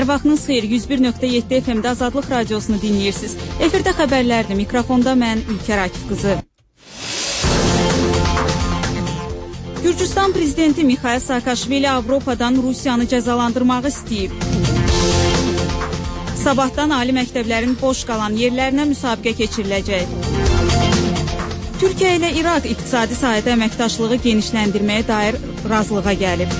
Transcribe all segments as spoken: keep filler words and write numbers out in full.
Hər vaxtınız xeyir, yüz bir nöqtə yeddi F M-də Azadlıq Radiosunu dinləyirsiniz. Efirdə xəbərlərdir, mikrofonda mən Ülker Akif qızı. Gürcüstan prezidenti Mikhail Saakashvili Avropadan Rusiyanı cəzalandırmağı istəyib. Sabahdan ali məktəblərin boş qalan yerlərinə müsabiqə keçiriləcək. Türkiyə ilə İraq iqtisadi sahədə əməkdaşlığı genişləndirməyə dair razılığa gəlib.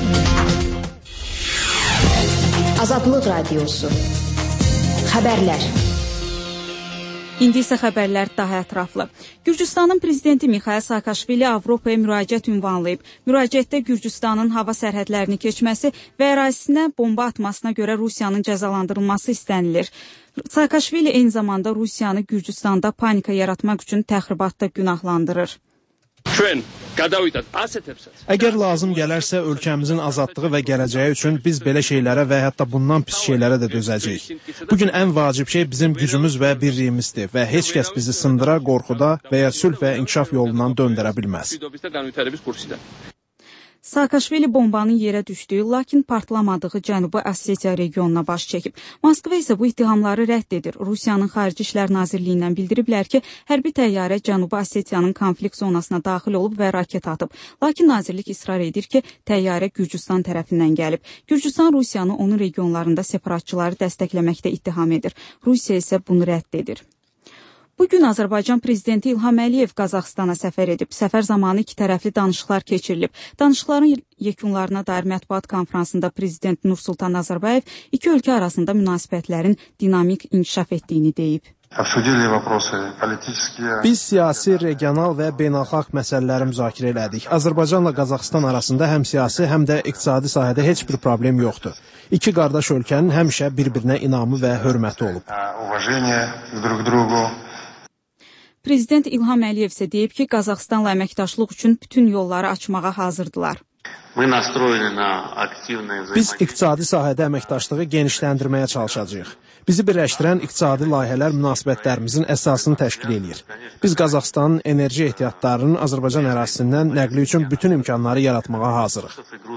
Azadlıq Radiosu. Xəbərlər. İndi isə xəbərlər daha ətraflı. Gürcüstanın prezidenti Mikhail Saakashvili Avropaya müraciət ünvanlayıb. Müraciətdə Gürcüstanın hava sərhədlərini keçməsi və ərazisinə bomba atmasına görə Rusiyanın cəzalandırılması istənilir. Saakashvili eyni zamanda Rusiyanı Gürcüstanda panika yaratmaq üçün təxribatda günahlandırır. Əgər lazım gələrsə, ölkəmizin azadlığı və gələcəyi üçün biz belə şeylərə və hətta bundan pis şeylərə də dözəcəyik. Bugün ən vacib şey bizim gücümüz və birliyimizdir və heç kəs bizi sındıra, qorxuda və ya sülh və inkişaf yolundan döndərə bilməz. Saakashvili bombanın yerə düşdüyü, lakin partlamadığı Cənubi Osetiya regionuna baş çəkib. Moskva isə bu ittihamları rədd edir. Rusiyanın Xarici İşlər Nazirliyindən bildiriblər ki, hərbi təyyarə Cənubi Osetiyanın konflikt zonasına daxil olub və raket atıb. Lakin nazirlik israr edir ki, təyyarə Gürcüstan tərəfindən gəlib. Gürcüstan Rusiyanı onun regionlarında separatçıları dəstəkləməkdə ittiham edir. Rusiya isə bunu rədd edir. Bugün Azərbaycan prezidenti İlham Əliyev Qazaxstana səfər edib. Səfər zamanı iki tərəfli danışıqlar keçirilib. Danışıqların yekunlarına dair mətbuat konfransında prezident Nursultan Nazarbayev iki ölkə arasında münasibətlərin dinamik inkişaf etdiyini deyib. Biz siyasi, regional və beynəlxalq məsələləri müzakirə elədik. Azərbaycanla Qazaxstan arasında həm siyasi, həm də iqtisadi sahədə heç bir problem yoxdur. İki qardaş ölkənin həmişə bir-birinə inamı və hörməti olub. Prezident İlham Əliyev isə deyib ki, Qazaxstanla əməkdaşlıq üçün bütün yolları açmağa hazırdılar. Biz iqtisadi sahədə əməkdaşlığı genişləndirməyə çalışacağıq. Bizi birləşdirən iqtisadi layihələr münasibətlərimizin əsasını təşkil edir. Biz Qazaxstanın enerji ehtiyatlarının Azərbaycan ərazisindən nəqli üçün bütün imkanları yaratmağa hazırıq.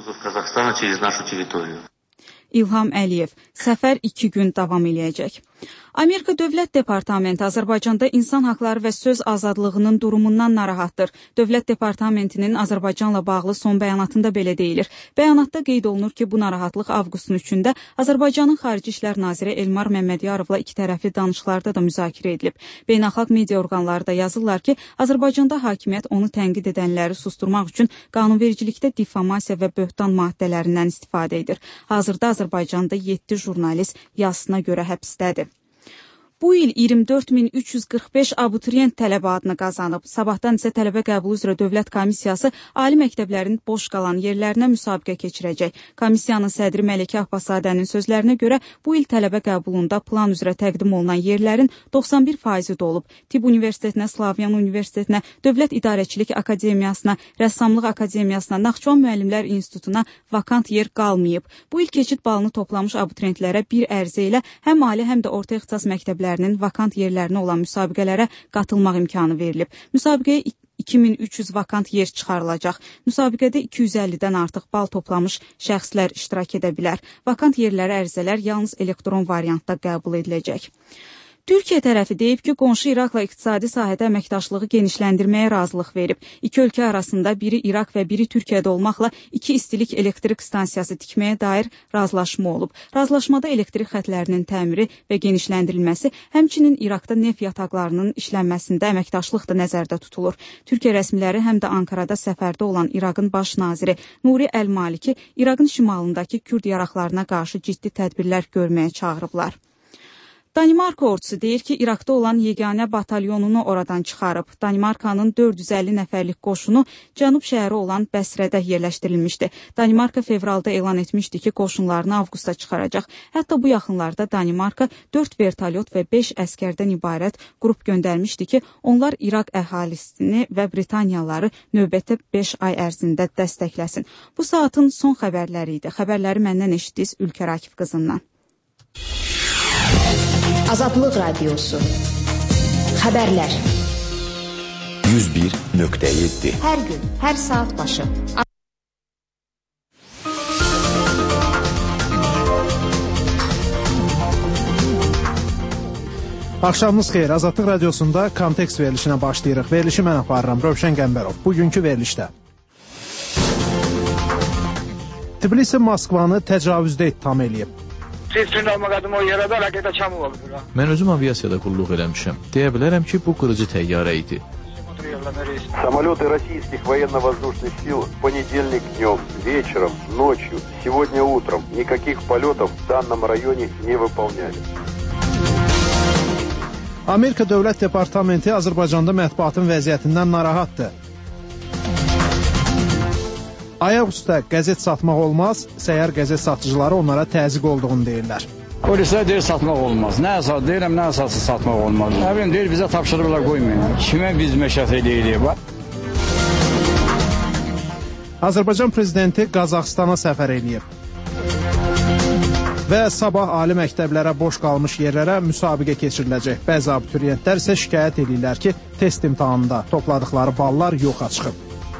İlham Əliyev, səfər iki gün davam eləyəcək. Amerika Dövlət Departamenti Azərbaycanda insan haqları və söz azadlığının durumundan narahatdır. Dövlət Departamentinin Azərbaycanla bağlı son bəyanatında belə deyilir. Bəyanatda qeyd olunur ki, bu narahatlıq avqustun üçündə Azərbaycanın Xarici İşlər Naziri Elmar Məmmədiyarovla iki tərəfli danışıqlarda da müzakirə edilib. Beynəlxalq media orqanları da yazırlar ki, Azərbaycanda hakimiyyət onu tənqid edənləri susturmaq üçün qanunvericilikdə difamasiya və böhtan maddələrindən istifadə edir. Hazırda Azərbaycanda yeddi jurnalist yazısına görə həbsdədir. Bu il iyirmi dörd min üç yüz qırx beş abituriyent tələbə adını qazanıb. Sabahdan isə tələbə qəbulu üzrə Dövlət Komissiyası ali məktəblərin boş qalan yerlərinə müsabiqə keçirəcək. Komissiyanın sədri Məlikə Abbassadənin sözlərinə görə bu il tələbə qəbulunda plan üzrə təqdim olunan yerlərin doxsan bir faizi dolub. Tibb Universitetinə, Slavyan Universitetinə, Dövlət İdarəçilik Akademiyasına, Rəssamlıq Akademiyasına, Naxçıvan Müəllimlər İnstitutuna vakant yer qalmayıb. Bu il keçid balını toplamış abituriyentlərə bir ərizə ilə həm ali, həm də orta ixtisas məktəbləri vakant yerlərinə olan müsabiqələrə qatılmaq imkanı verilib. Müsabiqəyə iki min üç yüz vakant yer çıxarılacaq. Müsabiqədə iki yüz əllidən artıq bal toplamış şəxslər iştirak edə bilər. Vakant yerlərə ərizələr yalnız elektron variantda qəbul ediləcək. Türkiyə tərəfi deyib ki, qonşu İraqla iqtisadi sahədə əməkdaşlığı genişləndirməyə razılıq verib. İki ölkə arasında biri İraq və biri Türkiyədə olmaqla iki istilik elektrik stansiyası tikməyə dair razılaşma olub. Razılaşmada elektrik xətlərinin təmiri və genişləndirilməsi, həmçinin İraqda neft yataqlarının işlənməsində əməkdaşlıq da nəzərdə tutulur. Türkiyə rəsmiləri həm də Ankarada səfərdə olan İraqın baş naziri Nuri Əl-Maliki İraqın şimalındakı Kürd yaraqlarına qarşı ciddi tədbirlər görməyə çağırıblar. Danimarka ordusu deyir ki, İraqda olan yeganə batalyonunu oradan çıxarıb. Danimarkanın dörd yüz əlli nəfərlik qoşunu cənub şəhəri olan Bəsrədə yerləşdirilmişdi. Danimarka fevralda elan etmişdi ki, qoşunlarını avqusta çıxaracaq. Hətta bu yaxınlarda Danimarka dörd vertolyot və beş əskərdən ibarət qrup göndərmişdi ki, onlar İraq əhalisini və Britaniyalıları növbəti beş ay ərzində dəstəkləsin. Bu saatın son xəbərləri idi. Xəbərləri məndən eşitdiniz Ülker Akif qızından. Azadlıq Radiosu. Xəbərlər. yüz bir nöqtə yeddi. Hər gün, hər saat başı. Axşamınız xeyir. Azadlıq radiosunda kontekst verilişinə başlayırıq. Verilişi mən aparıram, Rövşən Qəmbərov. Bugünkü verilişdə. Tbilisi Moskvanı təcavüzdə ittiham eləyib. Mən özüm aviasiyada qulluq eləmişəm. Deyə bilərəm ki, bu qırıcı təyyarə idi. Самолеты российских военно-воздушных сил в понедельник днем, вечером, ночью, сегодня утром никаких полетов в данном районе не выполняли. Amerika Dövlət Departamenti Azərbaycanda mətbuatın vəziyyətindən narahatdır. Ayaq üstə qəzet satmaq olmaz, səyər qəzet satıcıları onlara təzyiq olduğunu deyirlər. Polislər deyir satmaq olmaz. Nə əsas deyirəm, nə əsası satmaq olmaz. Nə bilim deyir bizə tapşırıblar qoymayın. Kimə biz məşət eləyirik? Azərbaycan prezidenti Qazaxstana səfər eləyib. Və sabah ali məktəblərə boş qalmış yerlərə müsabiqə keçiriləcək. Bəzi abituriyentlər isə şikayət edirlər ki, test imtahanında topladıqları ballar yoxa çıxıb.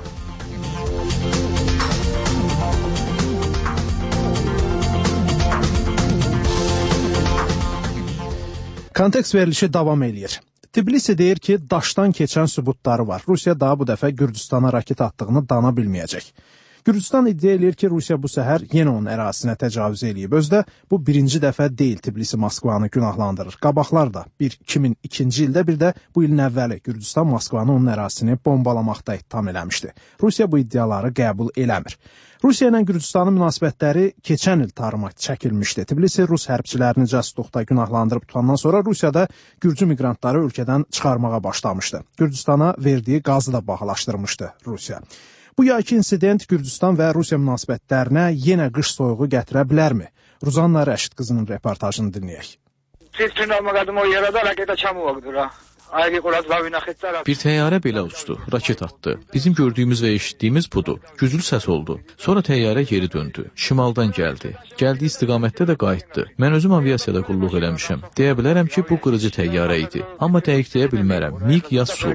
Kontekst verilişi davam eləyir. Tbilisi deyir ki, daşdan keçən sübutları var. Rusiya daha bu dəfə Gürcüstana raket attığını dana bilməyəcək. Gürcüstan iddia eləyir ki, Rusiya bu səhər yenə onun ərazisinə təcavüz eləyib. Özdə bu birinci dəfə deyil Tbilisi Moskvanı günahlandırır. Qabaqlar da iki min ikinci ildə bir də bu ilin əvvəli Gürcüstan Moskvanı onun ərazisini bombalamaqda ittiham eləmişdi. Rusiya bu iddiaları qəbul eləmir. Rusiya ilə Gürcüstanın münasibətləri keçən il tarıma çəkilmişdi. Tbilisi Rus hərbçilərini casusluqda günahlandırıb tutandan sonra Rusiyada Gürcü miqrantları ölkədən çıxarmağa başlamışdı. Gürcüstana verdiyi qazı da bahalaşdırmışdı Rusiya. Bu yayki insident Gürcüstan və Rusiya münasibətlərinə yenə qış soyuğu gətirə bilərmi? Ruzanna Rəşid qızının reportajını dinləyək. Bir təyyarə belə uçdu, raket atdı. Bizim gördüyümüz və eşitdiyimiz budur. Güclü səs oldu. Sonra təyyarə geri döndü. Şimaldan gəldi. Gəldiyi istiqamətdə də qayıtdı. Mən özüm aviasiyada qulluq eləmişəm. Deyə bilərəm ki, bu qırıcı təyyarə idi. Amma dəqiq deyə bilmərəm. MiG ya Su.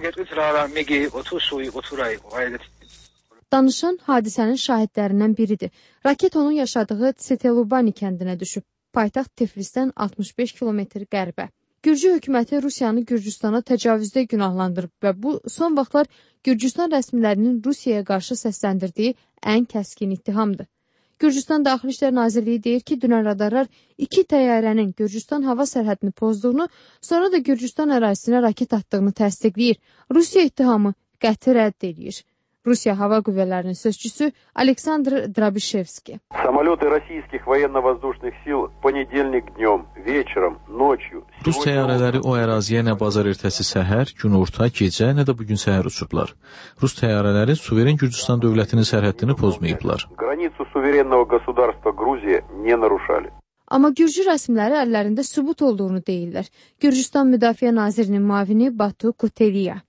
Danışan hadisənin şahidlərindən biridir. Raket onun yaşadığı Tsetelubani kəndinə düşüb. Paytaxt Tiflisdən altmış beş kilometr qərbə. Gürcü hökuməti Rusiyanı Gürcüstana təcavüzdə günahlandırıb və bu son vaxtlar Gürcüstan rəsmilərinin Rusiyaya qarşı səsləndirdiyi ən kəskin ittihamdır. Gürcüstan Daxili İşlər Nazirliyi deyir ki, dünən radarlar iki təyyarənin Gürcüstan hava sərhədini pozduğunu, sonra da Gürcüstan ərazisinə raket attığını təsdiqləyir. Rusiya ittihamı qəti rədd edir. Rusiya Hava Qüvvələrinin sözçüsü Aleksandr Drabishevski. Самолеты российских военно-воздушных сил в понедельник днем, вечером, ночью. Rus təyyarələri o əraziyə nə bazar ertəsi səhər, günorta, gecə, nə də bugün səhər uçublar. Rus təyyarələri suveren Gürcüstan dövlətinin sərhəddini pozmayıblar. Границу суверенного государства Грузия не нарушали. Amma Gürcü rəsmiləri əllərində sübut olduğunu deyirlər. Gürcüstan Müdafiə Nazirinin müavini Batu Kuteliya.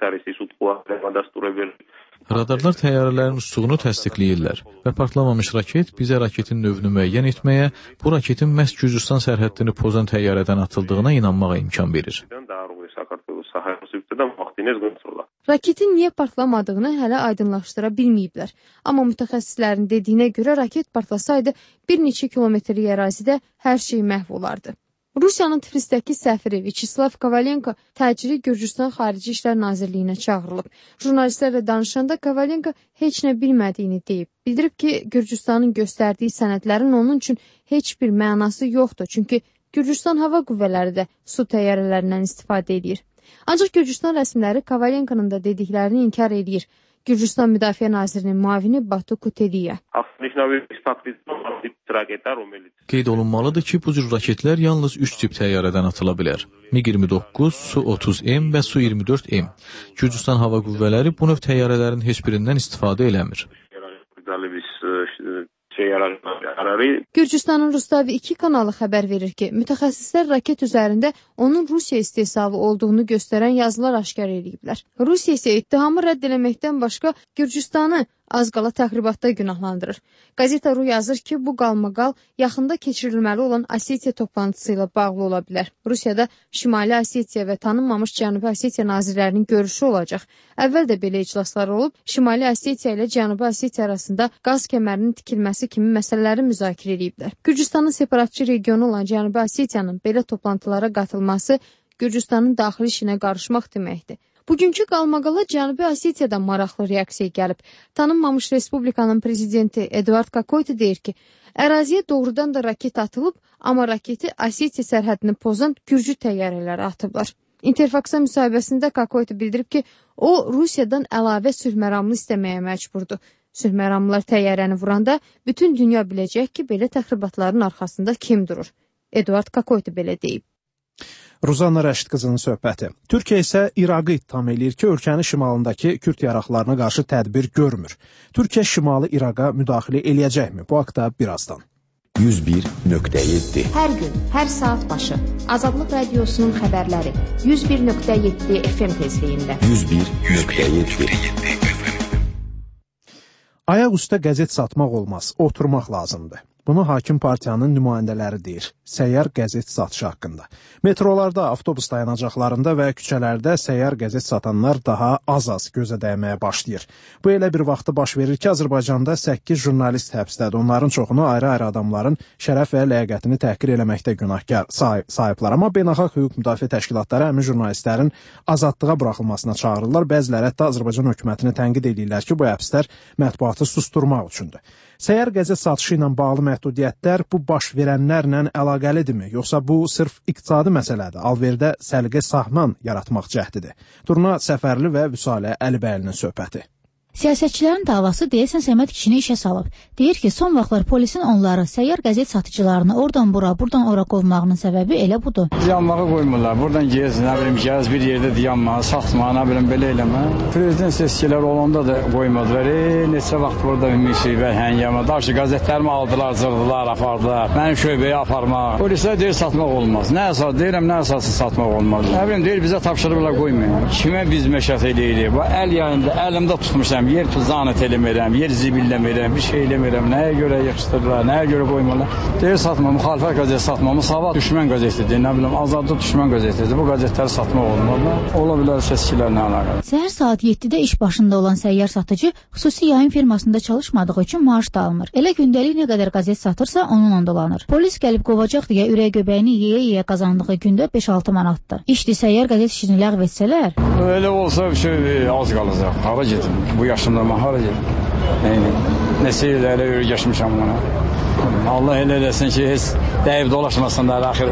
Radarlar təyyarələrin uçduğunu təsdiqləyirlər və partlamamış raket bizə raketin növünü müəyyən etməyə, bu raketin məhz Gürcüstan sərhəddini pozan təyyarədən atıldığına inanmağa imkan verir. Raketin niyə partlamadığını hələ aydınlaşdıra bilməyiblər. Amma mütəxəssislərin dediyinə görə raket partlasaydı bir neçə kilometrlik ərazidə hər şey məhv olardı. Rusiyanın Tiflisdəki səfiri Vyacheslav Kovalenko təcili Gürcüstan Xarici İşlər Nazirliyinə çağırılıb. Jurnalistlərlə danışanda Kovalenko heç nə bilmədiyini deyib. Bildirib ki, Gürcüstanın göstərdiyi sənədlərin onun üçün heç bir mənası yoxdur. Çünki Gürcüstan Hava Qüvvələri də su təyyarələrindən istifadə edir. Ancaq Gürcüstan rəsmiləri Kovalenkonun da dediklərini inkar edir. Gürcüstan Müdafiə Nazirinin müavini Batu Kuteliya. Qeyd olunmalıdır ki, bu cür raketlər yalnız üç tip təyyarədən atıla bilər. MiG iyirmi doqquz, Su otuz M və Su iyirmi dörd M. Gürcüstan Hava Qüvvələri bu növ təyyarələrin heç birindən istifadə eləmir. Gürcüstanın Rustavi iki kanalı xəbər verir ki, mütəxəssislər raket üzərində onun Rusiya istehsalı olduğunu göstərən yazılar aşkar ediblər. Rusiya isə ittihamı rədd eləməkdən başqa Gürcüstanı az qala təxribatda günahlandırır. Gazeta Ru yazır ki, bu qalmaqal yaxında keçirilməli olan Osetiya toplantısı ilə bağlı ola bilər. Rusiyada Şimali Osetiya və tanınmamış Cənubi Osetiya nazirlərinin görüşü olacaq. Əvvəl də belə iclaslar olub, Şimali Osetiya ilə Cənubi Osetiya arasında qaz kəmərinin tikilməsi kimi məsələləri müzakirə ediblər. Gürcüstanın separatçı regionu olan Cənubi Osetiyanın belə toplantılara qatılması Gürcüstanın daxili işinə qarışmaq deməkdir. Bugünkü qalmaqala Cənubi Osetiyadan maraqlı reaksiya gəlib. Tanınmamış respublikanın prezidenti Eduard Kakoyta deyir ki, əraziyə doğrudan da raket atılıb, amma raketi Osetiya sərhədini pozan Gürcü təyyarələri atıblar. Interfax'a müsahibəsində Kakoyta bildirib ki, o Rusiyadan əlavə sülh məramlı istəməyə məcburdur. Sülh məramlılar təyyarəni vuranda bütün dünya biləcək ki, belə təxribatların arxasında kim durur. Eduard Kakoyta belə deyib. Ruzanna Rəşid qızının söhbəti. Türkiyə isə İraqı ittiham eləyir ki, ölkənin şimalındakı Kürd yaraqlarına qarşı tədbir görmür. Türkiyə şimalı İraqa müdaxilə eləyəcəkmi? Bu haqda birazdan. yüz bir nöqtə yeddi. Hər gün, hər saat başı Azadlıq Radiosunun xəbərləri yüz bir nöqtə yeddi F M tezliyində. yüz bir nöqtə yeddi. Ayaq üstə qəzet satmaq olmaz, oturmaq lazımdır. Bunu hakim partiyanın nümayəndələri deyir, səyyar qəzet satışı haqqında. Metrolarda, avtobus dayanacaqlarında və küçələrdə səyyar qəzet satanlar daha az-az gözə dəyməyə başlayır. Bu elə bir vaxtda baş verir ki, Azərbaycanda səkkiz jurnalist həbsdədir. Onların çoxunu ayrı-ayrı adamların şərəf və ləyaqətini təhqir eləməkdə günahkar sahiblər. Amma beynəlxalq hüquq müdafiə təşkilatları həmin jurnalistlərin azadlığa buraxılmasına çağırırlar. Bəziləri hətta Azərbaycan hökumətini tənqid edirlər ki, bu həbslər mətbuatı susturmaq üçündür. Səyyar qəzet satışı ilə bağlı məhdudiyyətlər bu baş verənlərlə əlaqəlidirmi, yoxsa bu sırf iqtisadi məsələdir, alverdə səliqə sahman yaratmaq cəhdidir? Durna Səfərli və Vüsalə Əlibəylinin söhbəti. Siyasətçilərin davası deyəsən Səməd kişini işə salıb. Deyir ki, son vaxtlar polisin onları, səyyar qəzet satıcılarını oradan bura, buradan ora qovmağının səbəbi elə budur. Dayanmağı qoymurlar. Buradan gez, nə bilim, gəz bir yerdə dayanma, satma, nə bilim, belə eləmə. Prezident seçkiləri olanda da qoymadılar. E, neçə vaxt burada müsibət, həngəmə. Daşı qəzetlərimi aldılar, cırdılar, apardılar. Mənim şöbəyə aparmaq. Polislər deyir, satmaq olmaz. Nə əsas, deyirəm, nə əsası satmaq olmaz. Nə bilim, deyir, bizə tapşırıblar qoymayın. Kimə biz məşət eləyirik? Bu əl yayında, əlimdə tutmuşam. Yer tuzanət eləmirəm, yer zibilləmirəm, bir şey eləmirəm, nəyə görə yıxışdırırlar, nəyə görə qoymurlar. Deyir, satma, müxalifət qəzeti satma, Musavat düşmən qəzetidir, nə bilim, Azadlıq düşmən qəzetidir, bu qəzetləri satmaq olmalı. Ola bilər seçkilərlə əlaqəli. Səhər saat yeddidə iş başında olan səyyar satıcı xüsusi yayım firmasında çalışmadığı üçün maaş da almır. Elə gündəlik nə qədər qəzet satırsa, onunla dolanır. Polis gəlib qovacaq deyə ürək göbəyini yeyə-yeyə qazandığı gündə beş altı manatdır. İşdi səyyar qəzet işini ləğv etsələr. Elə olsa bir şey az qalacaq, hara gedim, bu yaşımda mən hara gedim. Yəni, neçə illərə öyrəşmişəm buna. Allah elə eləsin ki, heç dəyib dolaşmasınlar, axır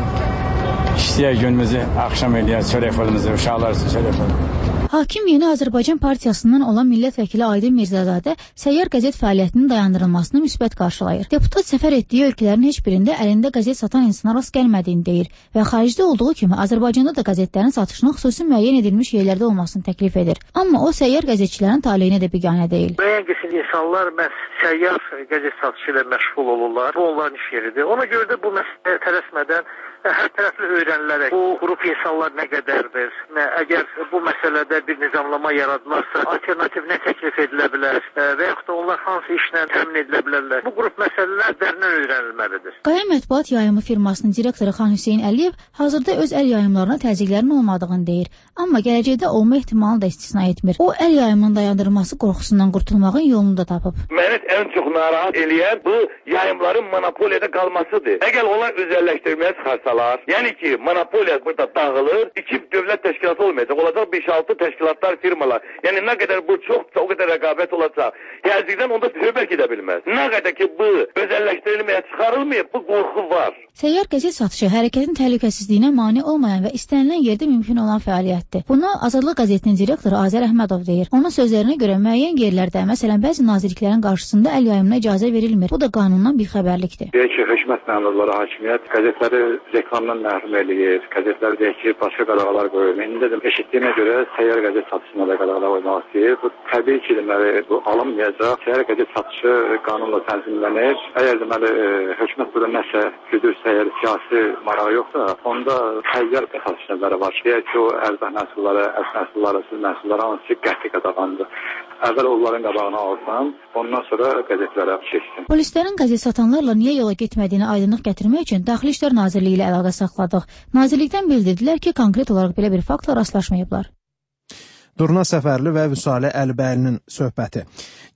işləyək günümüzü, axşam eləyək, çörək fırımızı, uşaqlar üçün çörək fırımızı. Hakim Yeni Azərbaycan Partiyasından olan millət vəkili Aydın Mirzəzadə səyyar qəzet fəaliyyətinin dayandırılmasını müsbət qarşılayır. Deputat səfər etdiyi ölkələrin heç birində əlində qəzet satan insana rast gəlmədiyini deyir və xaricdə olduğu kimi Azərbaycanda da qəzetlərin satışının xüsusi müəyyən edilmiş yerlərdə olmasını təklif edir. Amma o səyyar qəzetçilərin taleyinə də biganə deyil. Müəyyən qism insanlar məhz səyyar qəzet satışı ilə məşğul olurlar. Bu onların iş yeridir. Ona görə də bu məsələ tələsmədən hər tərəfli öyrənilərək bu qrup insanlar nə qədərdir, nə, əgər bu məsələdə bir nizamlama yaradılırsa, alternativ nə təklif edilə bilər və yaxud da onlar hansı işlə təmin edilə bilərlər. Bu qrup məsələlər dərindən öyrənilməlidir. Qaya Mətbuat Yayımı firmasının direktoru Xan Hüseyn Əliyev hazırda öz əl yayımlarına təzyiqlərin olmadığını deyir. Amma gələcəkdə olma ehtimalını da istisna etmir. O, əl yayımının dayandırılması qorxusundan qurtulmağın yolunu da tapıb. Məni ən çox narahat eləyən bu yayımların monopoliyada qalmasıdır. Əgər onlar özəlləşdirməyə çıxarsalar, yəni ki, monopoliya burada dağılır, iki dövlət təşkilatı olmayacaq, olacaq beş altı təşkilatlar, firmalar. Yəni nə qədər bu çoxsa, o qədər rəqabət olacaq. Gəldikdən onda söhbət gedə bilməz. Nə qədər ki, bu özəlləşdirilməyə çıxarılmayıb, bu qorxu var. Səyyar qəzet satışı hərəkətin təhlükəsizliyinə mane olmayan və istənilən yerdə mümkün olan fəaliyyətdir. Bunu Azadlıq qəzetinin direktoru Azər Əhmədov deyir. Onun sözlərinə görə müəyyən yerlərdə, məsələn, bəzi nazirliklərin qarşısında əl yayımına icazə verilmir. Bu da qanundan bixəbərlikdir. Deyək ki, hökumət məmurları, hakimiyyət qəzetləri reklamdan məhrum eləyir, qəzetləri deyək ki, başqa qadağalar qoyur. İndi dedim, eşitdiyimə görə səyyar qəzet satışına da qadağalar qoymaq istəyir. Bu təbii ki, deməli, bu alınmayacaq. Səyyar qəzet satışı qanunla tənzimlənir. Əgər deməli, hökumət burada nəsə güdürsə, əgər siyasi marağı yoxsa, onda səyyar satışları var. Deyək ki, o ərzaq məhsulları, əz məhsulları, süz məhsulları hansı qəti qadağandır. Əvvəl onların qabağına alsam, ondan sonra qəzetlərə çəksin. Polislərin qəzet satanlarla niyə yola getmədiyini aydınlıq gətirmək üçün Daxili İşlər Nazirliyi ilə əlaqə saxladıq. Nazirlikdən bildirdilər ki, konkret olaraq belə bir faktla rastlaşmayıblar. Durna Səfərli və Vüsalə Əlibəylinin söhbəti.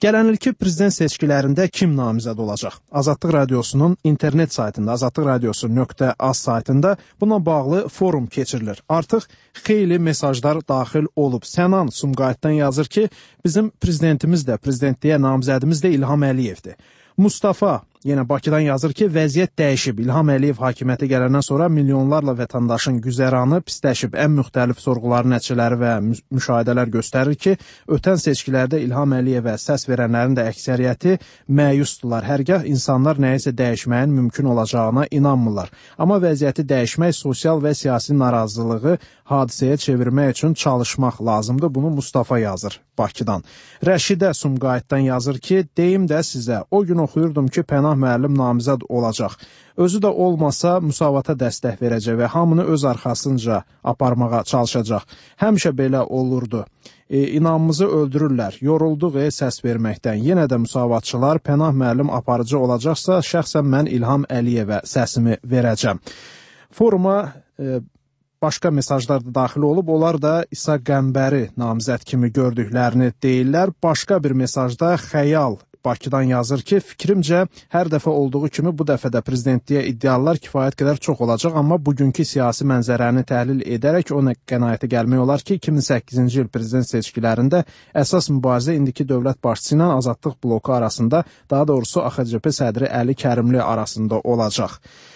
Gələnilki prezident seçkilərində kim namizəd olacaq? Azadlıq Radiosunun internet saytında, azadlıq radiosu nöqtə az saytında buna bağlı forum keçirilir. Artıq xeyli mesajlar daxil olub. Sənan Sumqayıtdan yazır ki, bizim prezidentimiz də, prezidentliyə namizədimiz də İlham Əliyevdir. Mustafa yenə Bakıdan yazır ki, vəziyyət dəyişib. İlham Əliyev hakimiyyətə gələndən sonra milyonlarla vətəndaşın güzəranı pisləşib. Ən müxtəlif sorğuların nəticələri və müşahidələr göstərir ki, ötən seçkilərdə İlham Əliyevə səs verənlərin də əksəriyyəti məyusdular. Hərgah insanlar nəyisə dəyişməyin mümkün olacağına inanmırlar. Amma vəziyyəti dəyişmək, sosial və siyasi narazılığı hadisəyə çevirmək üçün çalışmaq lazımdır. Bunu Mustafa yazır Bakıdan. Rəşidə Sumqayıtdan yazır ki, deyim də sizə, o gün oxuyurdum ki, Pənah müəllim namizəd olacaq. Özü də olmasa müsavata dəstək verəcək və hamını öz arxasınca aparmağa çalışacaq. Həmişə belə olurdu. E, inamımızı öldürürlər. Yorulduq e, səs verməkdən. Yenə də müsavatçılar Pənah müəllim aparıcı olacaqsa, şəxsən mən İlham Əliyevə səsimi verəcəm. Foruma e, başqa mesajlar da daxil olub. Onlar da İsa Qəmbəri namizəd kimi gördüklərini deyirlər. Başqa bir mesajda Xəyal Bakıdan yazır ki, fikrimcə hər dəfə olduğu kimi bu dəfə də prezidentliyə iddialar kifayət qədər çox olacaq, amma bugünkü siyasi mənzərəni təhlil edərək o qənaətə gəlmək olar ki, iki min səkkizinci il prezident seçkilərində əsas mübarizə indiki dövlət başçısı ilə Azadlıq bloku arasında, daha doğrusu A X C P sədri Əli Kərimli arasında olacaq.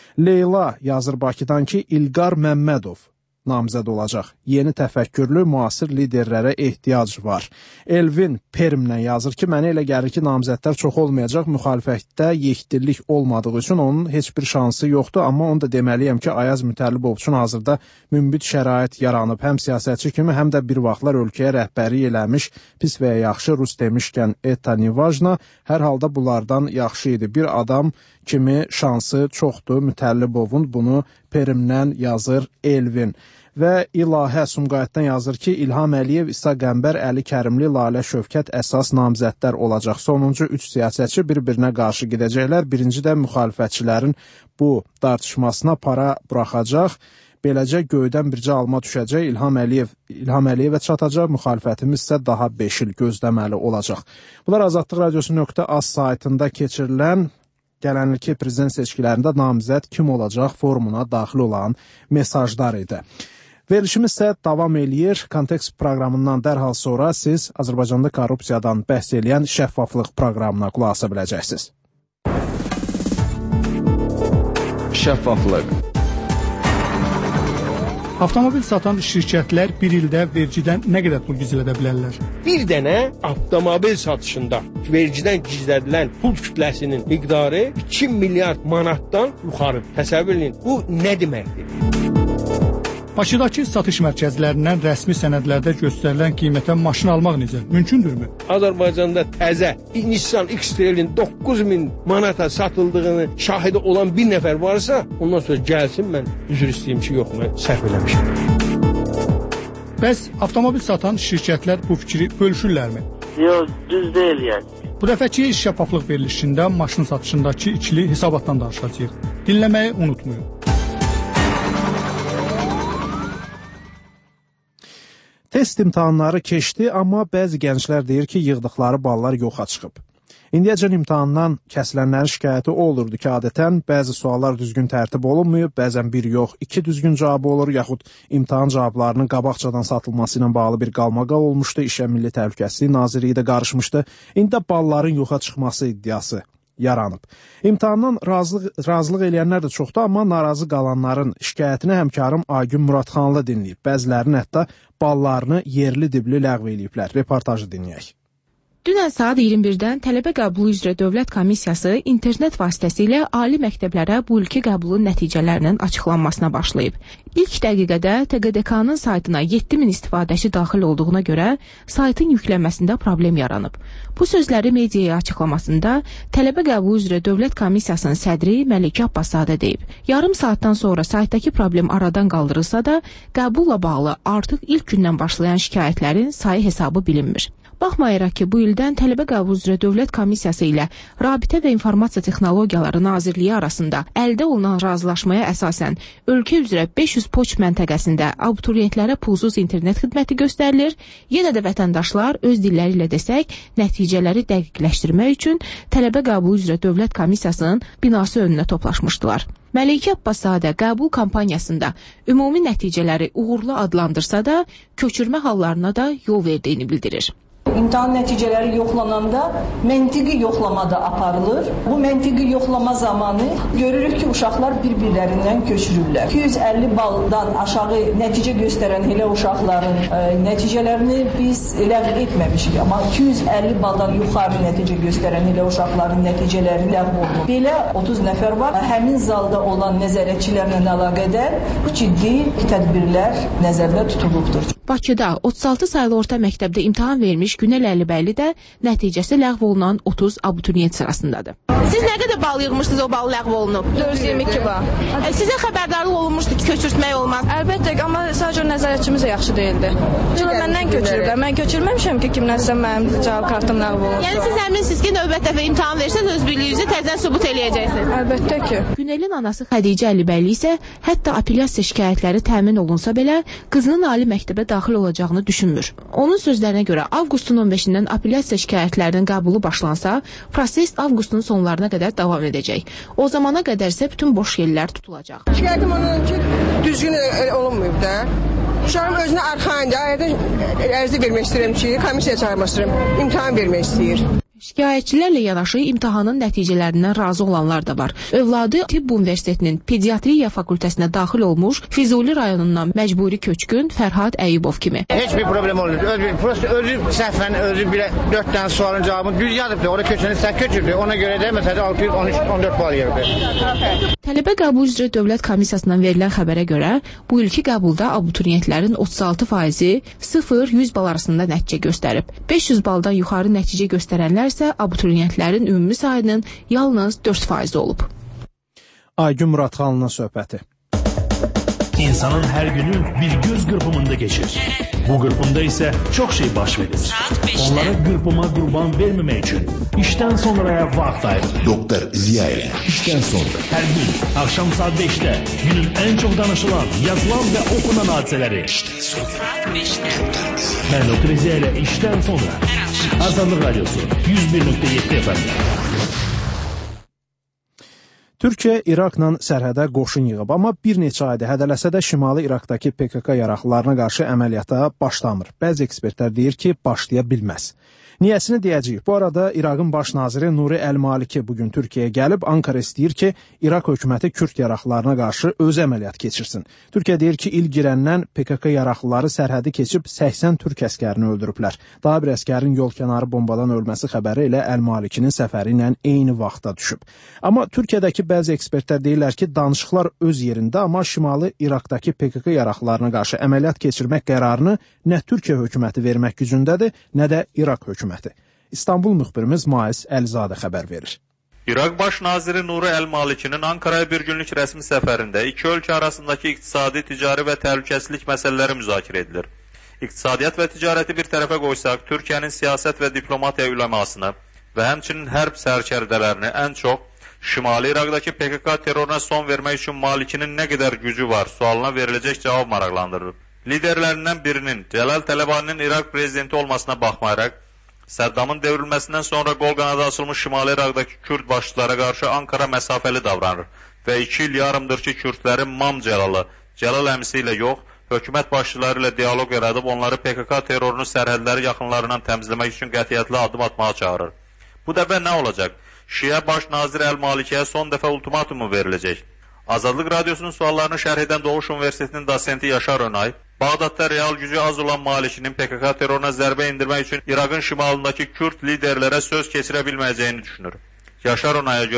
Leyla yazır Bakıdan ki, İlqar Məmmədov namizəd olacaq. Yeni təfəkkürlü, müasir liderlərə ehtiyac var. Elvin Permlə yazır ki, mənə elə gəlir ki, namizədlər çox olmayacaq, müxalifətdə yekdillik olmadığı üçün onun heç bir şansı yoxdur, amma onu da deməliyəm ki, Ayaz Mütəllibov üçün hazırda mümbit şərait yaranıb. Həm siyasətçi kimi, həm də bir vaxtlar ölkəyə rəhbəri eləmiş, pis və ya yaxşı Rus demişkən eta nivajna, hər halda bunlardan yaxşı idi. Bir adam kimi şansı çoxdur Mütəllibovun, bunu Perimdən yazır Elvin. Və İlahə Sumqayıtdan yazır ki, İlham Əliyev, İsa Qəmbər, Əli Kərimli, Lalə Şövkət əsas namizədlər olacaq. Sonuncu üç siyasətçi bir-birinə qarşı gedəcəklər. Birinci də müxalifətçilərin bu tartışmasına para buraxacaq. Beləcə göydən bircə alma düşəcək, İlham Əliyev, İlham Əliyevə çatacaq, müxalifətimiz isə daha beş il gözləməli olacaq. Bunlar Azadlıq Radiosu nöqtə az saytında keçirilən gələnilki prezident seçkilərində namizəd kim olacaq forumuna daxil olan mesajlar idi. Verilişimiz isə davam eləyir. Kontekst proqramından dərhal sonra siz Azərbaycanda korrupsiyadan bəhs eləyən şəffaflıq proqramına qulaq asa biləcəksiniz. Şəffaflıq. Avtomobil satan şirkətlər bir ildə vergidən nə qədər pul gizlədə bilərlər? Bir dənə avtomobil satışında vergidən gizlədilən pul kütləsinin miqdarı iki milyard manatdan yuxarıdır. Təsəvvür edin, bu nə deməkdir? Bakıdakı satış mərkəzlərindən rəsmi sənədlərdə göstərilən qiymətə maşın almaq necə? Mümkündürmü? Azərbaycanda təzə Nissan X-Trail'in doqquz min manata satıldığını şahidi olan bir nəfər varsa, ondan sonra gəlsin, mən üzr istəyim ki, yox, mən səhv eləmişəm. Bəs avtomobil satan şirkətlər bu fikri bölüşürlərmi? Yox, düz deyil yəni. Bu dəfəki şəffaflıq verilişində maşın satışındakı ikili hesabatdan danışacağıq. Dinləməyi unutmayın. Test imtahanları keçdi, amma bəzi gənclər deyir ki, yığdıqları ballar yoxa çıxıb. İndiyəcən imtahandan kəsilənlərin şikayəti o olurdu ki, adətən bəzi suallar düzgün tərtib olunmayıb, bəzən bir yox, iki düzgün cavabı olur, yaxud imtahan cavablarının qabaqcadan satılması ilə bağlı bir qalmaqal olmuşdu, İşə Milli Təhlükəsizlik Nazirliyi də qarışmışdı. İndi balların yoxa çıxması iddiası yaranıb. İmtahandan razılıq, razılıq eləyənlər də çoxdur, amma narazı qalanların şikayətini həmkarım Aygün Muradxanlı dinləyib. Bəzilərinin hətta ballarını yerli dibli ləğv eləyiblər. Reportajı dinləyək. Dünən saat iyirmi birdən tələbə qəbulu üzrə Dövlət Komissiyası internet vasitəsilə ali məktəblərə bu ilki qəbulun nəticələrinin açıqlanmasına başlayıb. İlk dəqiqədə T Q D K-nın saytına yeddi min istifadəçi daxil olduğuna görə saytın yüklənməsində problem yaranıb. Bu sözləri mediaya açıqlamasında tələbə qəbulu üzrə Dövlət Komissiyasının sədri Məlikə Abbaszadə deyib. Yarım saatdan sonra saytdakı problem aradan qaldırılsa da, qəbulla bağlı artıq ilk gündən başlayan şikayətlərin sayı hesabı bilinmir. Baxmayaraq ki, bu ildən tələbə qəbulu üzrə Dövlət Komissiyası ilə Rabitə və İnformasiya Texnologiyaları Nazirliyi arasında əldə olunan razılaşmaya əsasən ölkə üzrə beş yüz poçt məntəqəsində abituriyentlərə pulsuz internet xidməti göstərilir. Yenə də vətəndaşlar öz dilləri ilə desək, nəticələri dəqiqləşdirmək üçün tələbə qəbulu üzrə Dövlət Komissiyasının binası önünə toplaşmışdılar. Məleykə Abbaszadə qəbul kampaniyasında ümumi nəticələri uğurlu adlandırsa da, köçürmə hallarına da yol verdiyini bildirir. İmtahan nəticələri yoxlananda məntiqi yoxlama da aparılır. Bu məntiqi yoxlama zamanı görürük ki, uşaqlar bir-birlərindən köçürürlər. iki yüz əlli baldan aşağı nəticə göstərən elə uşaqların e, nəticələrini biz ləğv etməmişik. Amma iki yüz əlli baldan yuxarı nəticə göstərən elə uşaqların nəticələri ləğv olunur. Belə otuz nəfər var. Həmin zalda olan nəzarətçilərlə əlaqədar ciddi tədbirlər nəzərdə tutulubdur. Bakıda otuz altı saylı orta məktəbdə imtahan vermiş Günel Əlibəyli də nəticəsi ləğv olunan otuz abituriyent sırasındadır. Siz nə qədər bal yığmışdınız, o bal ləğv olunub? dörd yüz iyirmi iki bal. E, sizə xəbərdarlıq olunmuşdu ki, köçürtmək olmaz? Əlbəttə, amma sadəcə nəzarətçimiz yaxşı deyildi. Çünki məndən köçürüblər. Mən köçürməmişəm ki, kimdənsə mənim cavab kartım ləğv olundu. Yəni siz əminsiniz ki, növbət dəfə imtahan versəz öz birliyinizi təzədən sübut eləyəcəksiniz? Əlbəttə ki. Günelin anası Xədicə Əlibəyli isə hətta apellyasiya şikayətləri təmin olunsa belə, qızının ali məktəbə daxil olacağını düşünmür. Onun sözlərinə görə avqustun on beşindən apellyasiya şikayətlərinin qəbulu başlansa, proses avqustun sonlarına qədər davam edəcək. O zamana qədər isə bütün boş yerlər tutulacaq. Şikayətim ondan ki, düzgün olunmayıb da. Uşağım özünə arxayınca ərizə vermək istəyirəm ki, komissiya çağırmaq istəyirəm, imtahan vermək istəyir. Şikayətçilərlə yanaşı imtahanın nəticələrindən razı olanlar da var. Övladı Tibb Universitetinin Pediatriya fakültəsinə daxil olmuş Füzuli rayonundan məcburi köçkün Fərhad Əyyubov kimi. Heç bir problem olmur. Özü, prosta özü səhvən, özü bilə dörd dənə sualın cavabını düz yazıbdı. Orada köçəni sən köçürdü. Ona görə də məsələn altı yüz on üç on dörd bal yığdı. Tələbə qəbulu üzrə Dövlət Komissiyasından verilən xəbərə görə, bu ilki qəbulda abituriyentlərin otuz altı faizi sıfır yüz bal arasında nəticə göstərib. beş yüz baldan yuxarı nəticə göstərənlər isə abituriyentlərin ümumi sayının yalnız dörd faizi olub. Aygün Muradxanlının söhbəti. İnsanın hər günü bir göz qırpımında geçir. Bu qırpımda isə çox şey baş verir. Onlara qırpıma qurban verməmək üçün işdən sonraya vaxt ayırır. Doktor Ziya ilə işdən sonra. Hər gün axşam saat beşdə günün ən çox danışılan, yazılan və okunan hadisələri. İşdən sonra. Mən Doktor Ziya ilə işdən sonra. Azadlıq Radyosu yüz bir nöqtə yeddi F M. Türkiyə İraqla sərhədə qoşun yığıb, amma bir neçə ayda hədələsə də Şimali İraqdakı P K K yaraqlarına qarşı əməliyyata başlamır. Bəzi ekspertlər deyir ki, başlaya bilməz. Niyəsini deyəcəyik. Bu arada İraqın baş naziri Nuri Əl-Maliki bugün Türkiyəyə gəlib, Ankara istəyir ki, İraq hökuməti Kürd yaraqlarına qarşı öz əməliyyat keçirsin. Türkiyə deyir ki, il girəndən P K K yaraqlıları sərhədi keçib səksən türk əskərini öldürüblər. Daha bir əskərin yol kənarı bombadan ölməsi xəbəri ilə Əl-Malikinin səfəri ilə eyni vaxtda düşüb. Amma Türkiyədəki bəzi ekspertlər deyirlər ki, danışıqlar öz yerində, amma Şimali İraqdakı P K K yaraqlarına qarşı əməliyyat keçirmək qərarını nə Türkiyə hökuməti vermək gücündədir, nə də İraq hökuməti. İstanbul müxbirimiz Mais Əlizadə xəbər verir. İraq Baş Naziri Nuri Əl-Malikinin Ankaraya bir günlük rəsmi səfərində iki ölkə arasındakı iqtisadi, ticari və təhlükəsizlik məsələləri müzakirə edilir. İqtisadiyyat və ticarəti bir tərəfə qoysaq, Türkiyənin siyasət və diplomatiya üləmasını və həmçinin hərb sərkərdələrini ən çox Şimali İraqdakı P K K terroruna son vermək üçün Malikinin nə qədər gücü var sualına veriləcək cavab maraqlandırır. Liderlərindən birinin Cəlal Tələbaninin İraq prezidenti olmasına baxmayaraq, Səddamın devrilməsindən sonra qol qanadı açılmış Şimali İraqdakı Kürd başçılara qarşı Ankara məsafəli davranır və iki il yarımdır ki, Kürdlərin Mam Cəlalı, Cəlal əmisi ilə yox, hökumət başçıları ilə diyaloq yaradıb onları P K K terrorunu sərhədləri yaxınlarından təmizləmək üçün qətiyyətli addım atmağa çağırır. Bu dəfə nə olacaq? Şiə baş naziri Əl-Malikiyə son dəfə ultimatumu veriləcək. Azadlıq Radyosunun suallarını şərh edən Doğuş Universitetinin dosenti Yaşar Önay, Bağdadda real gücü az olan Malikinin P K K terroruna zərbə indirmək üçün İraqın şimalındakı Kürd liderlərə söz keçirə bilməyəcəyini düşünür. Yaşar Önaya görə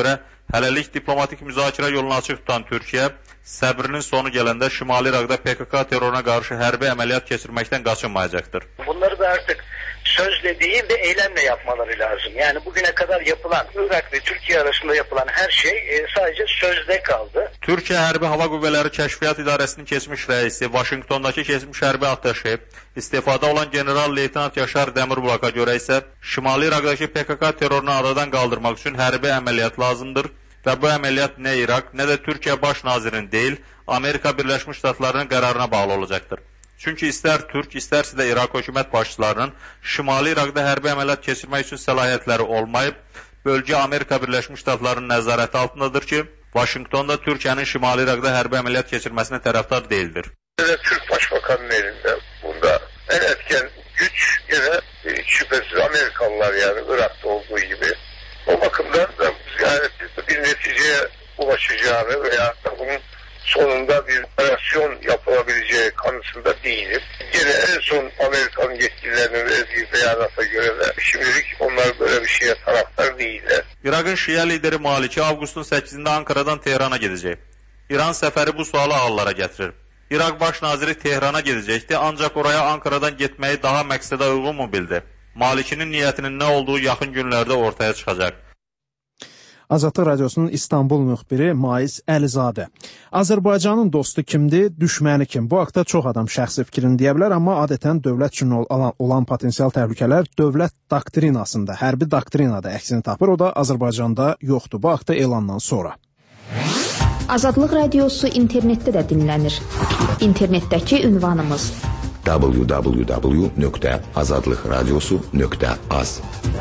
Hələlik diplomatik müzakirə yolunu açıq tutan Türkiyə, səbrinin sonu gələndə Şimali İraqda P K K terroruna qarşı hərbi əməliyyat keçirməkdən qaçınmayacaqdır. Bunları da artık sözle değil de eylemle yapmaları lazım. Yani bugüne kadar yapılan Irak ve Türkiye arasında yapılan her şey e, sadece sözde kaldı. Türkiyə Hərbi Hava Qüvvələri Kəşfiyyat İdarəsinin keçmiş rəisi, Vaşinqtondakı keçmiş hərbi attaşe, istifada olan general-leytenant Yaşar Dəmirbulaka görə isə Şimali İraqdakı P K K terrorunu aradan qaldırmaq üçün hərbi əməliyyat lazımdır və bu əməliyyat nə İraq, nə də Türkiyə baş nazirinin deyil, Amerika Birləşmiş Ştatlarının qərarına bağlı olacaqdır. Çünki istər Türk, istərsə də İraq hökumət başçılarının Şimali İraqda hərbi əməliyyat keçirmək üçün səlahiyyətləri olmayıb, bölgə Amerika Birləşmiş Ştatlarının nəzarəti altındadır ki, Vaşinqtonda Türkiyənin Şimali İraqda hərbi əməliyyat keçirməsinə tərəfdar deyildir. Türk Başbakanının elində bunda en etken güç yine şüphesiz Amerikalılar, yani Irak'ta olduğu gibi. O bakımdan da yani bir neticeye ulaşacağını veya bunun sonunda bir operasyon yapılabileceği kanısında değilim. Yine en son Amerikan yetkililerinin verdiği beyanata göre de şimdilik onlar böyle bir şeye taraftar değiller. İraqın Şiə lideri Maliki avqustun səkkizində Ankara'dan Tehrana gedəcək. İran səfəri bu sualı ağıllara gətirir. İraq baş naziri Tehrana gedəcəkdi, ancaq oraya Ankara'dan getməyi daha məqsədə uyğun mu bildi? Malikinin niyyətinin nə olduğu yaxın günlərdə ortaya çıxacaq. Azadlıq Radiosunun İstanbul müxbiri Mais Əlizadə. Azərbaycanın dostu kimdir, düşməni kim? Bu haqda çox adam şəxsi fikrini deyə bilər, amma adətən dövlət üçün olan, olan potensial təhlükələr dövlət doktrinasında, hərbi doktrinada əksini tapır. O da Azərbaycanda yoxdur. Bu haqda elandan sonra. Azadlıq Radiosu internetdə də dinlənir. İnternetdəki ünvanımız w w w nöqtə azadlıqradiosu nöqtə az.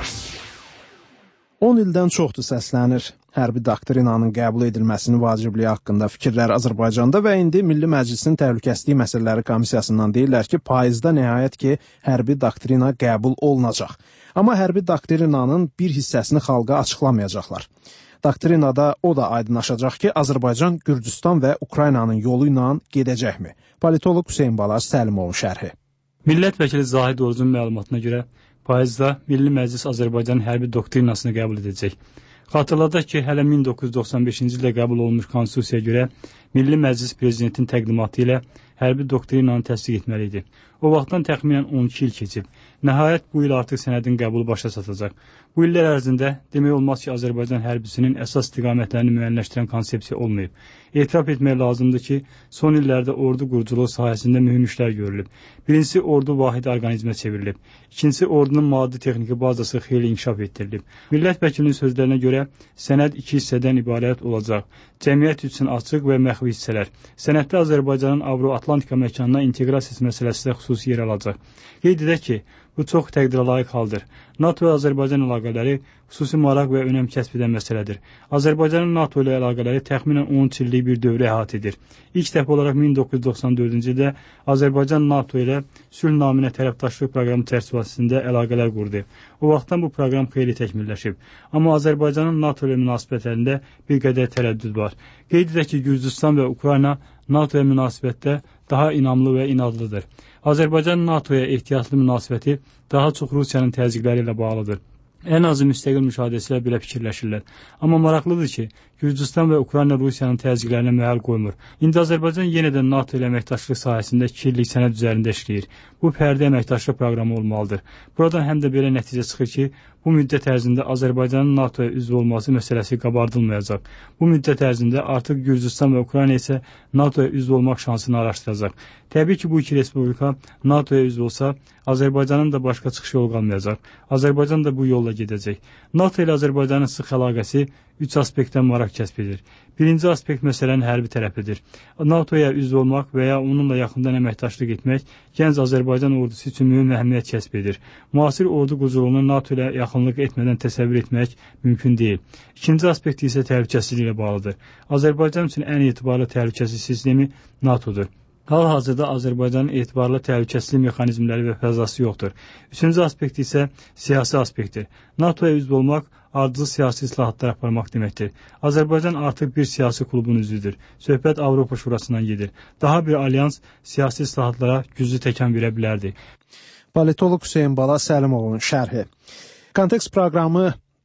on ildən çoxdur səslənir. Hərbi doktrinanın qəbul edilməsinin vacibliyi haqqında fikirlər Azərbaycanda və indi Milli Məclisin Təhlükəsizlik Məsələləri Komissiyasından deyirlər ki, payızda nəhayət ki, hərbi doktrina qəbul olunacaq. Amma hərbi doktrinanın bir hissəsini xalqa açıqlamayacaqlar. Doktrinada o da aydınlaşacaq ki, Azərbaycan, Gürcüstan və Ukraynanın yolu ilə gedəcəkmi? Politoloq Hüseyn Balaş Səlimovun şərhi. Millət vəkili Zahid Orucun məlumatına görə payızda Milli Məclis Azərbaycanın hərbi doktrinasını qəbul edəcək. Xatırladaq ki, hələ min doqquz yüz doxsan beşinci ildə qəbul olunmuş Konstitusiyaya görə Milli Məclis Prezidentin təqdimatı ilə hərbi doktrinanı təsdiq etməli idi. O vaxtdan təxminən on iki il keçib. Nəhayət bu il artıq sənədin qəbulu başa çatacaq. Bu illər ərzində demək olmaz ki, Azərbaycan hərbisinin əsas istiqamətlərini müəyyənləşdirən konsepsiya olmayıb. Etiraf etmək lazımdır ki, son illərdə ordu quruculuğu sahəsində mühüm işlər görülüb. Birincisi, ordu vahid orqanizmə çevrilib. İkincisi, ordunun maddi texniki bazası xeyli inkişaf etdirilib. Millət vəkilinin sözlərinə görə sənəd iki hissədən ibarət olacaq. Cəmiyyət üçün açıq və məxfi hissələr. Sənəddə Azərbaycanın Avro-Atlantika məkanına inteqrasiyası məsələsi də xüsusi yer alacaq. Qeyd edək ki, bu çox təqdirə layiq haldır. NATO və Azərbaycan əlaqələri xüsusi maraq və önəm kəsb edən məsələdir. Azərbaycanın NATO ilə əlaqələri təxminən on üç illik bir dövrə əhatə edir. İlk dəfə olaraq min doqquz yüz doxsan dördüncü ildə Azərbaycan NATO ilə sülh naminə tərəfdaşlıq proqramı çərçivəsində əlaqələr qurdu. O vaxtdan bu proqram xeyli təkmilləşib. Amma Azərbaycanın NATO ilə münasibətlərində bir qədər tərəddüd var. Qeyd edək ki, Gürcüstan və Ukrayna NATO ilə münasibətdə daha inamlı və inadlıdır. Azərbaycanın NATO-ya ehtiyatlı münasibəti daha çox Rusiyanın təzyiqləri ilə bağlıdır. Ən azı müstəqil müşahidəçilər belə fikirləşirlər. Amma maraqlıdır ki, Gürcüstan və Ukrayna Rusiyanın təzyiqlərinə məhəl qoymur. İndi Azərbaycan yenə də NATO ilə əməkdaşlıq sahəsində iki illik sənəd üzərində işləyir. Bu fərdi əməkdaşlıq proqramı olmalıdır. Buradan həm də belə nəticə çıxır ki, bu müddət ərzində Azərbaycanın NATO-ya üzv olması məsələsi qabardılmayacaq. Bu müddət ərzində artıq Gürcüstan və Ukrayna isə NATO-ya üzv olmaq şansını araşdıracaq. Təbii ki, bu iki respublika NATO-ya üzv olsa, Azərbaycanın da başqa çıxış yolu qalmayacaq. Azərbaycan da bu yolla gedəcək. NATO ilə Azərbaycanın sıx əlaqəsi üç aspektdən maraq kəsb edir. Birinci aspekt məsələnin hərbi tərəfidir. NATO-ya üzv olmaq və ya onunla yaxından əməkdaşlıq etmək gənc Azərbaycan ordusu üçün mühüm əhəmiyyət kəsb edir. Müasir ordu quruculuğunu NATO ilə yaxınlıq etmədən təsəvvür etmək mümkün deyil. İkinci aspekt isə təhlükəsizlik ilə bağlıdır. Azərbaycan üçün ən etibarlı təhlükəsizlik sistemi NATO'dur. Hal-hazırda Azərbaycanın etibarlı təhlükəsizlik mexanizmləri və fəzası yoxdur. Üçüncü aspekt isə siyasi aspektdir. NATO'ya üzv olmaq ardıcıl siyasi islahatlar aparmaq deməkdir. Azərbaycan artıq bir siyasi klubun üzvüdür. Söhbət Avropa Şurasından gedir. Daha bir alyans siyasi islahatlara güclü təkan verə bilərdi. Politoloq Hüseyn Bala Səlimovun şərhi. Kontekst proqramı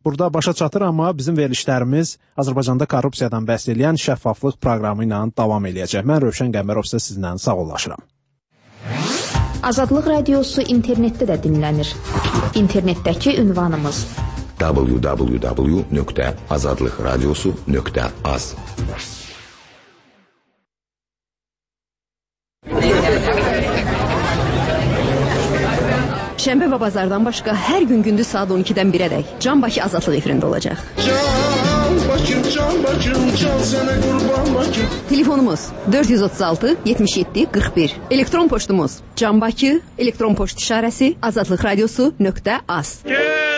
burada başa çatır, amma bizim verilişlərimiz Azərbaycanda korrupsiyadan bəhs edən şəffaflıq proqramı ilə davam eləyəcək. Mən Rövşən Qəmbərov sizə sizlə sağollaşıram. Azadlıq Radiosu internetdə də dinlənir. İnternetdəki ünvanımız w w w nöqtə azadlıq radiosu nöqtə az. Şənbə və bazardan başqa hər gün gündüz saat on ikidən birədək Can Bakı Azadlıq efirində olacaq. Can Bakım, Can Bakım, can sənə qurban Bakım. Telefonumuz dörd yüz otuz altı yetmiş yeddi qırx bir. Elektron poçtumuz Can Bakı, elektron poçt işarəsi azadlıq radiosu nöqtə az.